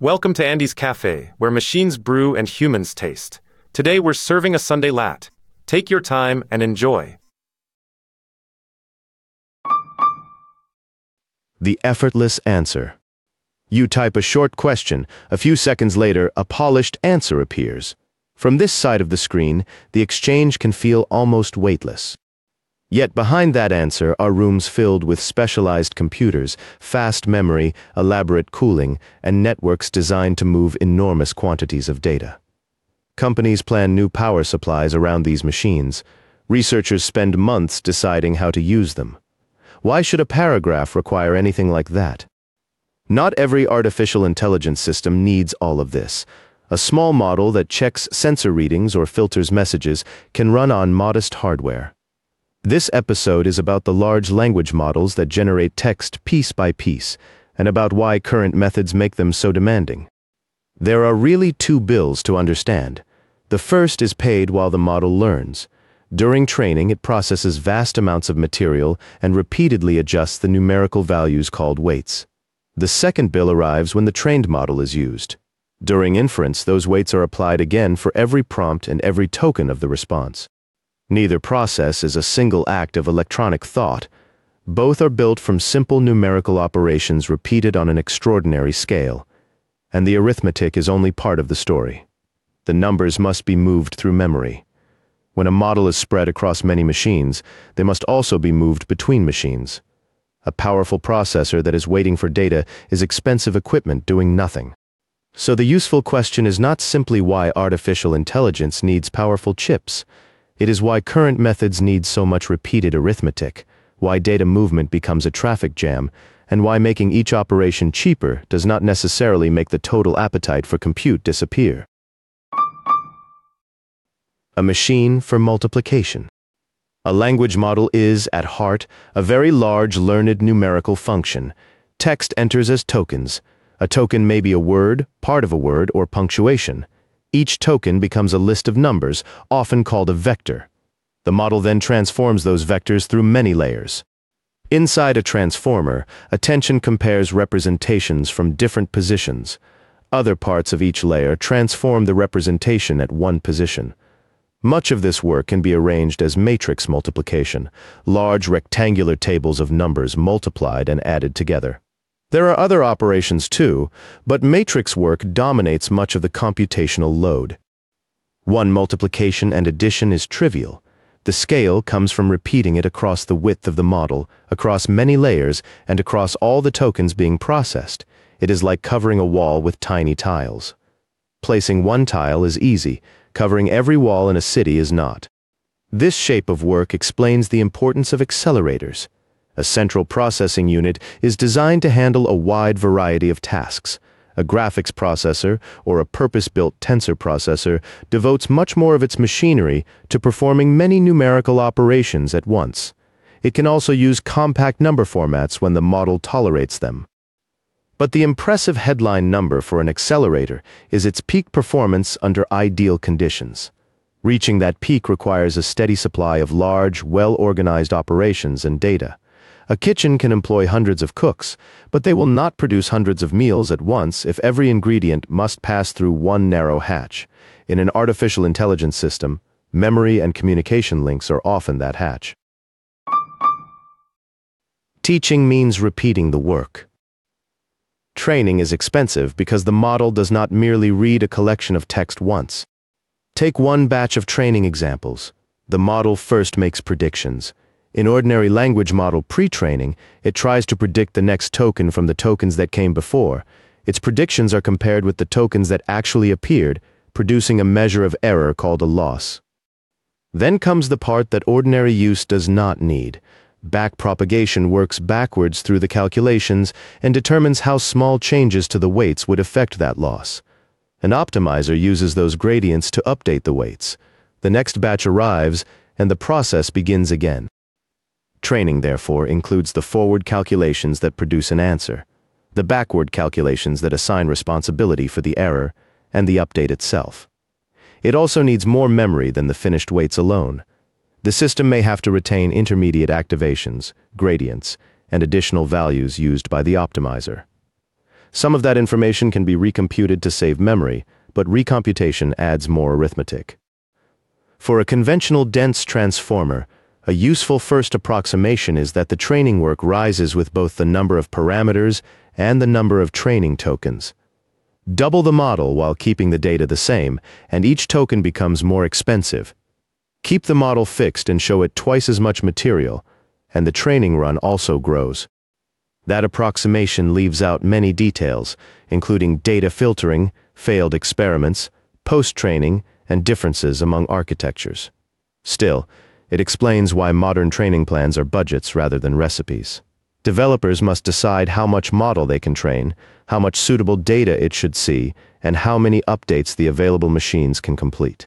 Welcome to Andy's Cafe, where machines brew and humans taste. Today we're serving a Sunday latte. Take your time and enjoy. The effortless answer. You type a short question. A few seconds later, a polished answer appears. From this side of the screen, the exchange can feel almost weightless. Yet behind that answer are rooms filled with specialized computers, fast memory, elaborate cooling, and networks designed to move enormous quantities of data. Companies plan new power supplies around these machines. Researchers spend months deciding how to use them. Why should a paragraph require anything like that? Not every artificial intelligence system needs all of this. A small model that checks sensor readings or filters messages can run on modest hardware. This episode is about the large language models that generate text piece by piece, and about why current methods make them so demanding. There are really two bills to understand. The first is paid while the model learns. During training, it processes vast amounts of material and repeatedly adjusts the numerical values called weights. The second bill arrives when the trained model is used. During inference, those weights are applied again for every prompt and every token of the response. Neither process is a single act of electronic thought. Both are built from simple numerical operations repeated on an extraordinary scale. And the arithmetic is only part of the story. The numbers must be moved through memory. When a model is spread across many machines, they must also be moved between machines. A powerful processor that is waiting for data is expensive equipment doing nothing. So the useful question is not simply why artificial intelligence needs powerful chips. It is why current methods need so much repeated arithmetic, why data movement becomes a traffic jam, and why making each operation cheaper does not necessarily make the total appetite for compute disappear. A machine for multiplication. A language model is, at heart, a very large learned numerical function. Text enters as tokens. A token may be a word, part of a word, or punctuation. Each token becomes a list of numbers, often called a vector. The model then transforms those vectors through many layers. Inside a transformer, attention compares representations from different positions. Other parts of each layer transform the representation at one position. Much of this work can be arranged as matrix multiplication, large rectangular tables of numbers multiplied and added together. There are other operations too, but matrix work dominates much of the computational load. One multiplication and addition is trivial. The scale comes from repeating it across the width of the model, across many layers, and across all the tokens being processed. It is like covering a wall with tiny tiles. Placing one tile is easy. Covering every wall in a city is not. This shape of work explains the importance of accelerators. A central processing unit is designed to handle a wide variety of tasks. A graphics processor or a purpose-built tensor processor devotes much more of its machinery to performing many numerical operations at once. It can also use compact number formats when the model tolerates them. But the impressive headline number for an accelerator is its peak performance under ideal conditions. Reaching that peak requires a steady supply of large, well-organized operations and data. A kitchen can employ hundreds of cooks, but they will not produce hundreds of meals at once if every ingredient must pass through one narrow hatch. In an artificial intelligence system, memory and communication links are often that hatch. Teaching means repeating the work. Training is expensive because the model does not merely read a collection of text once. Take one batch of training examples. The model first makes predictions. In ordinary language model pre-training, it tries to predict the next token from the tokens that came before. Its predictions are compared with the tokens that actually appeared, producing a measure of error called a loss. Then comes the part that ordinary use does not need. Backpropagation works backwards through the calculations and determines how small changes to the weights would affect that loss. An optimizer uses those gradients to update the weights. The next batch arrives, and the process begins again. Training, therefore, includes the forward calculations that produce an answer, the backward calculations that assign responsibility for the error, and the update itself. It also needs more memory than the finished weights alone. The system may have to retain intermediate activations, gradients, and additional values used by the optimizer. Some of that information can be recomputed to save memory, but recomputation adds more arithmetic. For a conventional dense transformer, a useful first approximation is that the training work rises with both the number of parameters and the number of training tokens. Double the model while keeping the data the same, and each token becomes more expensive. Keep the model fixed and show it twice as much material, and the training run also grows. That approximation leaves out many details, including data filtering, failed experiments, post-training, and differences among architectures. Still, it explains why modern training plans are budgets rather than recipes. Developers must decide how much model they can train, how much suitable data it should see, and how many updates the available machines can complete.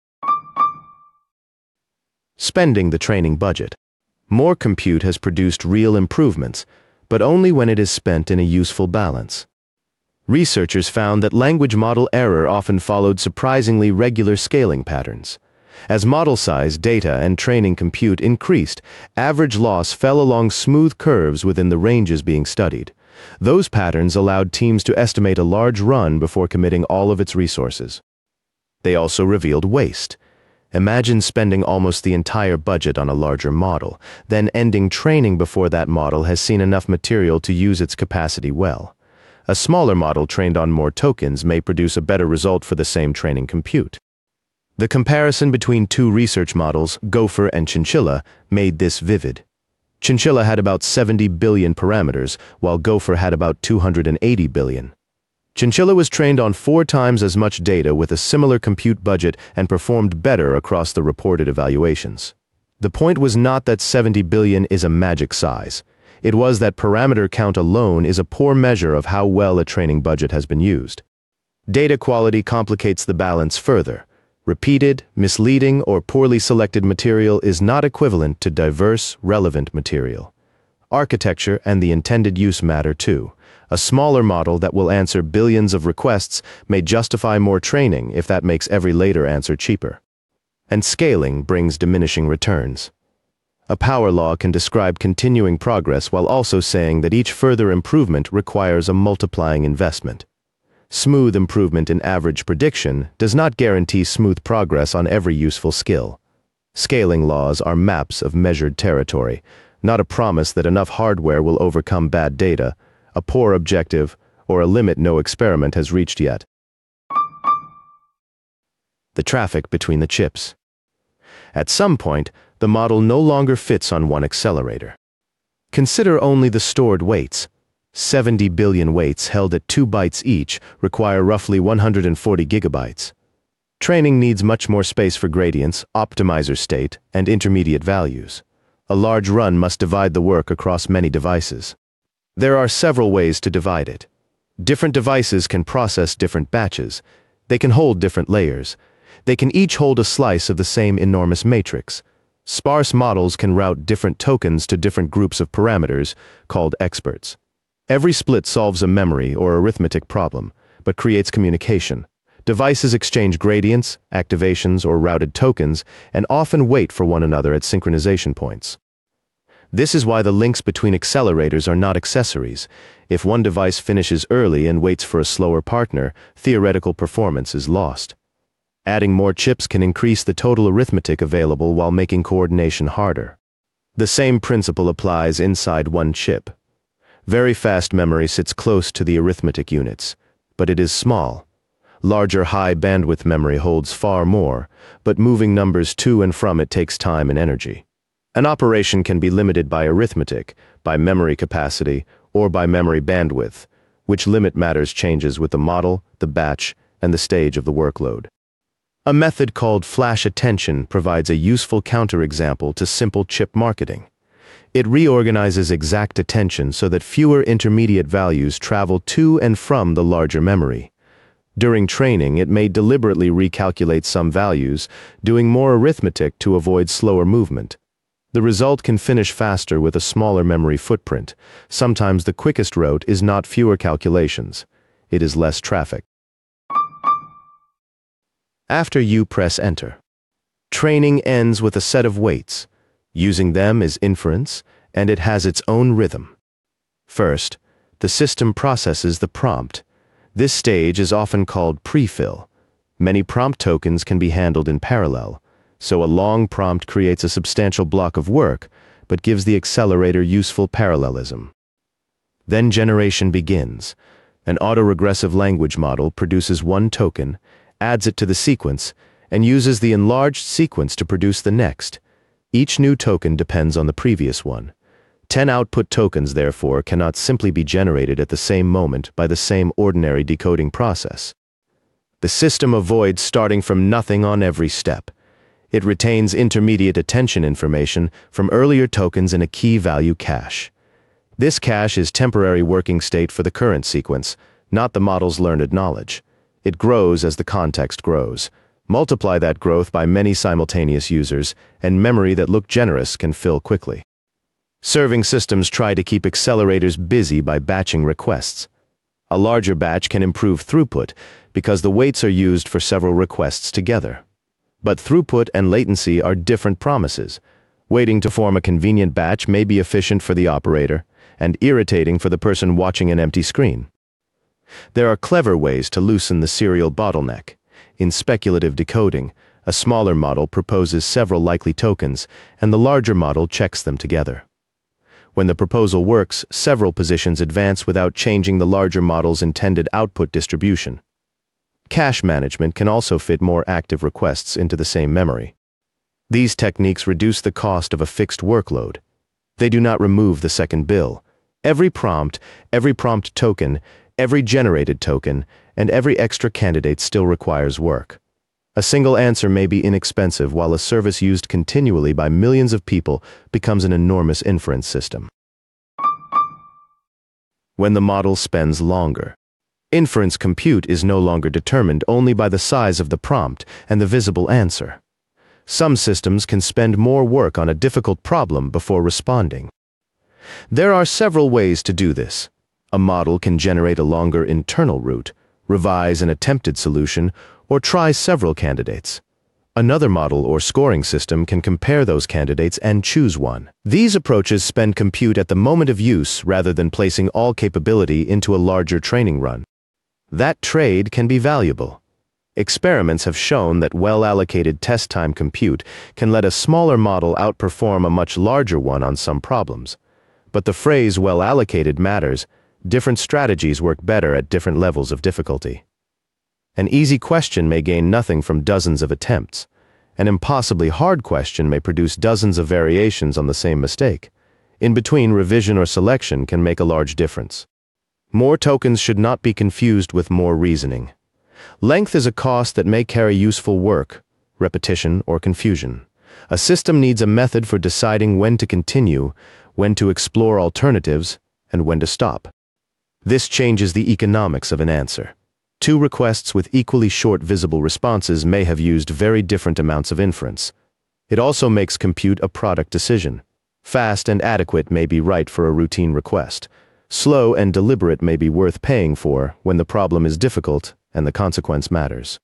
Spending the training budget. More compute has produced real improvements, but only when it is spent in a useful balance. Researchers found that language model error often followed surprisingly regular scaling patterns. As model size, data, and training compute increased, average loss fell along smooth curves within the ranges being studied. Those patterns allowed teams to estimate a large run before committing all of its resources. They also revealed waste. Imagine spending almost the entire budget on a larger model, then ending training before that model has seen enough material to use its capacity well. A smaller model trained on more tokens may produce a better result for the same training compute. The comparison between two research models, Gopher and Chinchilla, made this vivid. Chinchilla had about 70 billion parameters, while Gopher had about 280 billion. Chinchilla was trained on 4 times as much data with a similar compute budget and performed better across the reported evaluations. The point was not that 70 billion is a magic size. It was that parameter count alone is a poor measure of how well a training budget has been used. Data quality complicates the balance further. Repeated, misleading, or poorly selected material is not equivalent to diverse, relevant material. Architecture and the intended use matter too. A smaller model that will answer billions of requests may justify more training if that makes every later answer cheaper. And scaling brings diminishing returns. A power law can describe continuing progress while also saying that each further improvement requires a multiplying investment. Smooth improvement in average prediction does not guarantee smooth progress on every useful skill. Scaling laws are maps of measured territory, not a promise that enough hardware will overcome bad data, a poor objective, or a limit no experiment has reached yet. The traffic between the chips. At some point, the model no longer fits on one accelerator. Consider only the stored weights. 70 billion weights held at 2 bytes each require roughly 140 gigabytes. Training needs much more space for gradients, optimizer state, and intermediate values. A large run must divide the work across many devices. There are several ways to divide it. Different devices can process different batches. They can hold different layers. They can each hold a slice of the same enormous matrix. Sparse models can route different tokens to different groups of parameters, called experts. Every split solves a memory or arithmetic problem, but creates communication. Devices exchange gradients, activations, or routed tokens, and often wait for one another at synchronization points. This is why the links between accelerators are not accessories. If one device finishes early and waits for a slower partner, theoretical performance is lost. Adding more chips can increase the total arithmetic available while making coordination harder. The same principle applies inside one chip. Very fast memory sits close to the arithmetic units, but it is small. Larger high-bandwidth memory holds far more, but moving numbers to and from it takes time and energy. An operation can be limited by arithmetic, by memory capacity, or by memory bandwidth, which limit matters changes with the model, the batch, and the stage of the workload. A method called flash attention provides a useful counterexample to simple chip marketing. It reorganizes exact attention so that fewer intermediate values travel to and from the larger memory. During training, it may deliberately recalculate some values, doing more arithmetic to avoid slower movement. The result can finish faster with a smaller memory footprint. Sometimes the quickest route is not fewer calculations. It is less traffic. After you press enter. Training ends with a set of weights. Using them is inference, and it has its own rhythm. First, the system processes the prompt. This stage is often called prefill. Many prompt tokens can be handled in parallel, so a long prompt creates a substantial block of work, but gives the accelerator useful parallelism. Then generation begins. An autoregressive language model produces one token, adds it to the sequence, and uses the enlarged sequence to produce the next. Each new token depends on the previous one. 10 output tokens, therefore, cannot simply be generated at the same moment by the same ordinary decoding process. The system avoids starting from nothing on every step. It retains intermediate attention information from earlier tokens in a key value cache. This cache is temporary working state for the current sequence, not the model's learned knowledge. It grows as the context grows. Multiply that growth by many simultaneous users, and memory that looked generous can fill quickly. Serving systems try to keep accelerators busy by batching requests. A larger batch can improve throughput because the weights are used for several requests together. But throughput and latency are different promises. Waiting to form a convenient batch may be efficient for the operator and irritating for the person watching an empty screen. There are clever ways to loosen the serial bottleneck. In speculative decoding, a smaller model proposes several likely tokens, and the larger model checks them together. When the proposal works, several positions advance without changing the larger model's intended output distribution. Cache management can also fit more active requests into the same memory. These techniques reduce the cost of a fixed workload. They do not remove the second bill. Every prompt token, every generated token, and every extra candidate still requires work. A single answer may be inexpensive, while a service used continually by millions of people becomes an enormous inference system. When the model spends longer. Inference compute is no longer determined only by the size of the prompt and the visible answer. Some systems can spend more work on a difficult problem before responding. There are several ways to do this. A model can generate a longer internal route, revise an attempted solution, or try several candidates. Another model or scoring system can compare those candidates and choose one. These approaches spend compute at the moment of use rather than placing all capability into a larger training run. That trade can be valuable. Experiments have shown that well-allocated test time compute can let a smaller model outperform a much larger one on some problems. But the phrase well-allocated matters. Different strategies work better at different levels of difficulty. An easy question may gain nothing from dozens of attempts. An impossibly hard question may produce dozens of variations on the same mistake. In between, revision or selection can make a large difference. More tokens should not be confused with more reasoning. Length is a cost that may carry useful work, repetition, or confusion. A system needs a method for deciding when to continue, when to explore alternatives, and when to stop. This changes the economics of an answer. Two requests with equally short visible responses may have used very different amounts of inference. It also makes compute a product decision. Fast and adequate may be right for a routine request. Slow and deliberate may be worth paying for when the problem is difficult and the consequence matters.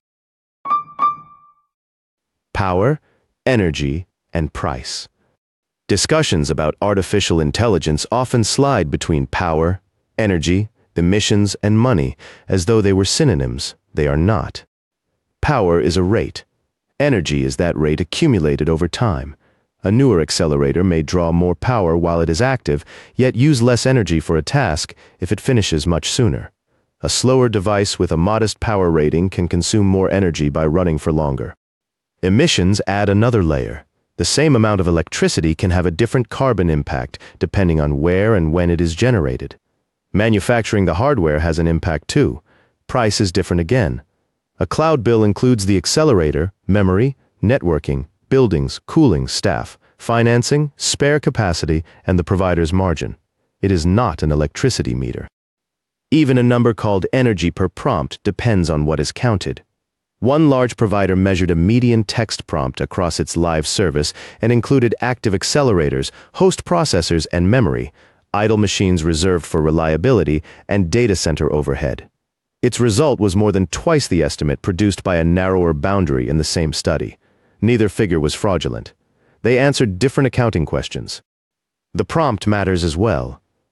Power, energy, and price. Discussions about artificial intelligence often slide between power, energy, emissions, and money, as though they were synonyms. They are not. Power is a rate. Energy is that rate accumulated over time. A newer accelerator may draw more power while it is active, yet use less energy for a task if it finishes much sooner. A slower device with a modest power rating can consume more energy by running for longer. Emissions add another layer. The same amount of electricity can have a different carbon impact depending on where and when it is generated. Manufacturing the hardware has an impact too. Price is different again. A cloud bill includes the accelerator, memory, networking, buildings, cooling, staff, financing, spare capacity, and the provider's margin. It is not an electricity meter. Even a number called energy per prompt depends on what is counted. One large provider measured a median text prompt across its live service and included active accelerators, host processors, and memory, idle machines reserved for reliability, and data center overhead. Its result was more than twice the estimate produced by a narrower boundary in the same study. Neither figure was fraudulent. They answered different accounting questions. The prompt matters as well.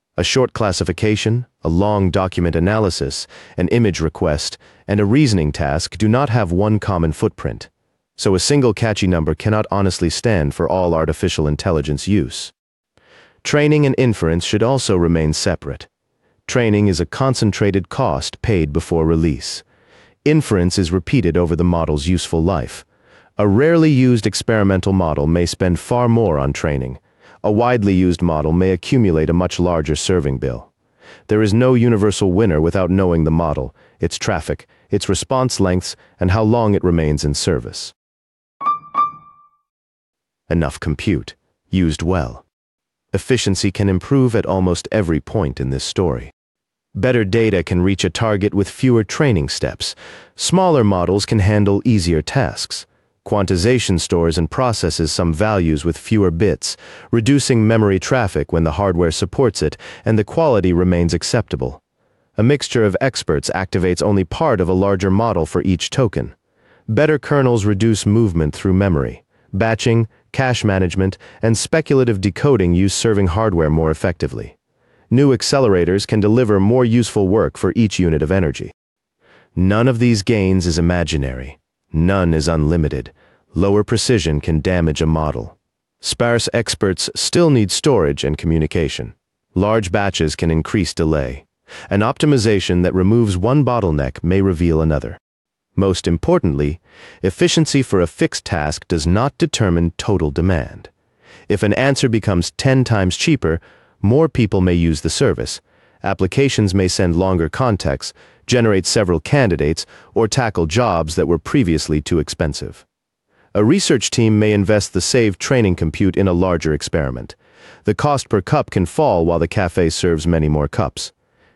A short classification, a long document analysis, an image request, and a reasoning task do not have one common footprint, so a single catchy number cannot honestly stand for all artificial intelligence use. Training and inference should also remain separate. Training is a concentrated cost paid before release. Inference is repeated over the model's useful life. A rarely used experimental model may spend far more on training. A widely used model may accumulate a much larger serving bill. There is no universal winner without knowing the model, its traffic, its response lengths, and how long it remains in service. Enough compute, used well. Efficiency can improve at almost every point in this story. Better data can reach a target with fewer training steps. Smaller models can handle easier tasks. Quantization stores and processes some values with fewer bits, reducing memory traffic when the hardware supports it and the quality remains acceptable. A mixture of experts activates only part of a larger model for each token. Better kernels reduce movement through memory. Batching, cache management, and speculative decoding use serving hardware more effectively. New accelerators can deliver more useful work for each unit of energy. None of these gains is imaginary. None is unlimited. Lower precision can damage a model. Sparse experts still need storage and communication. Large batches can increase delay. An optimization that removes one bottleneck may reveal another. Most importantly, efficiency for a fixed task does not determine total demand. If an answer becomes 10 times cheaper, more people may use the service. Applications may send longer contexts, generate several candidates, or tackle jobs that were previously too expensive. A research team may invest the saved training compute in a larger experiment. The cost per cup can fall while the cafe serves many more cups.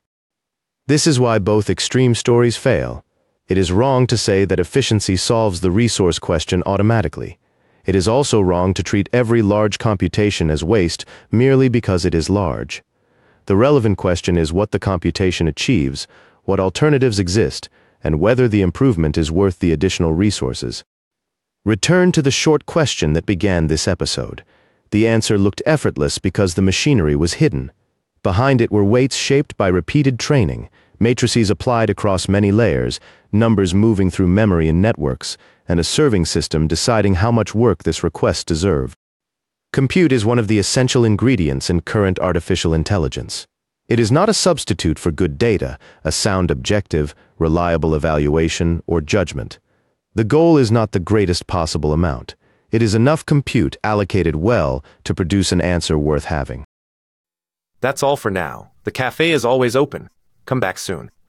This is why both extreme stories fail. It is wrong to say that efficiency solves the resource question automatically. It is also wrong to treat every large computation as waste merely because it is large. The relevant question is what the computation achieves, what alternatives exist, and whether the improvement is worth the additional resources. Return to the short question that began this episode. The answer looked effortless because the machinery was hidden. Behind it were weights shaped by repeated training, matrices applied across many layers, numbers moving through memory and networks, and a serving system deciding how much work this request deserved. Compute is one of the essential ingredients in current artificial intelligence. It is not a substitute for good data, a sound objective, reliable evaluation, or judgment. The goal is not the greatest possible amount. It is enough compute allocated well to produce an answer worth having. That's all for now. The cafe is always open. Come back soon.